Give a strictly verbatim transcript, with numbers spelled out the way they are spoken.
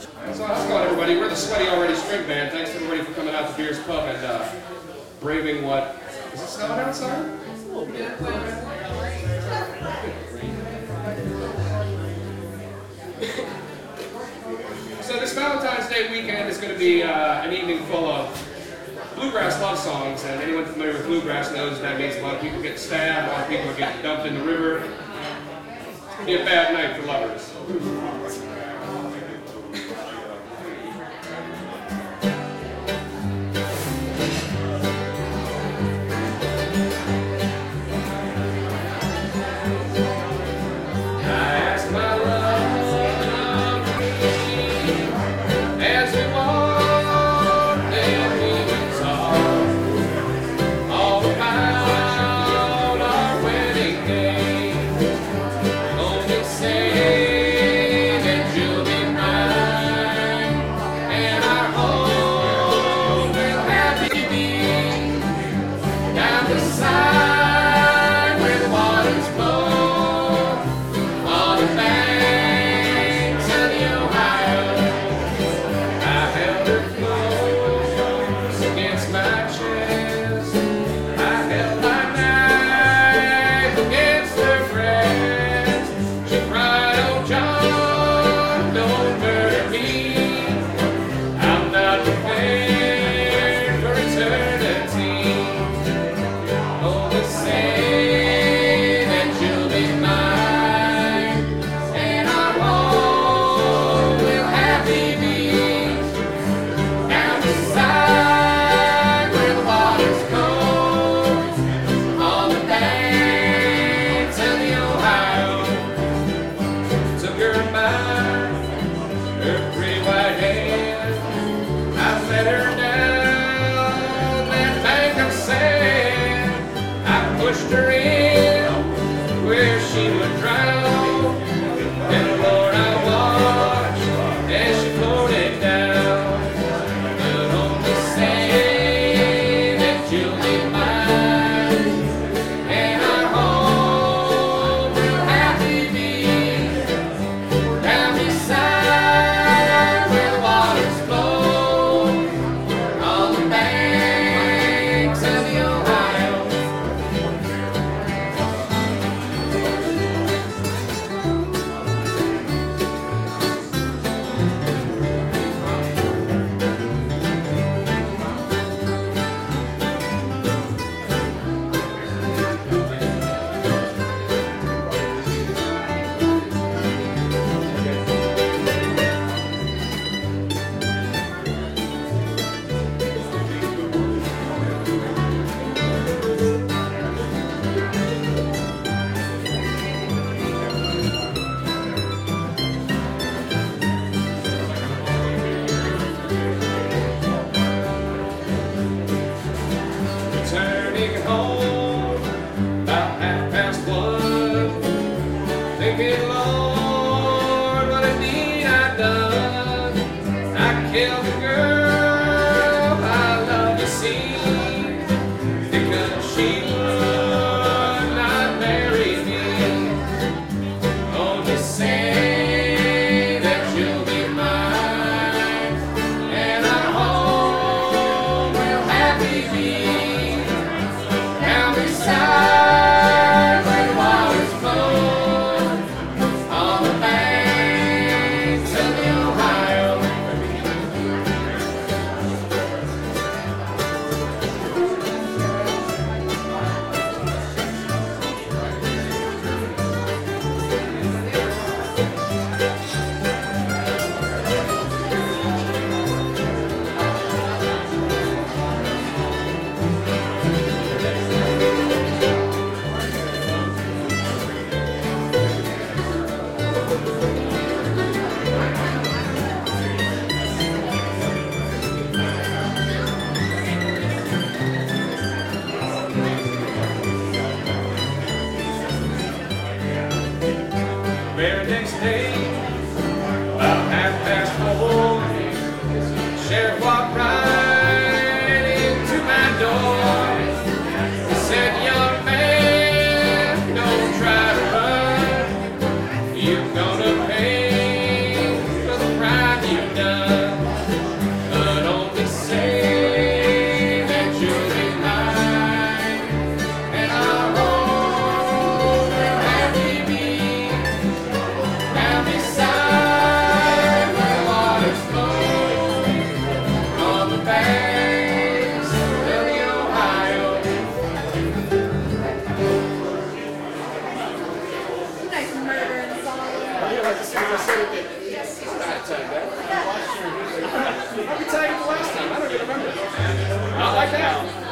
So how's it going, everybody? We're the Sweaty Already String Band. Thanks everybody for coming out to Beers Pub and uh, braving what... Is it snowing outside? It's a little bit. So this Valentine's Day weekend is going to be uh, an evening full of bluegrass love songs, and anyone familiar with bluegrass knows that means a lot of people get stabbed, a lot of people are getting dumped in the river. It's going to be a bad night for lovers. realized as soon as I said it that I tagged that. How did we tag it the last time? I don't even remember. Not like that.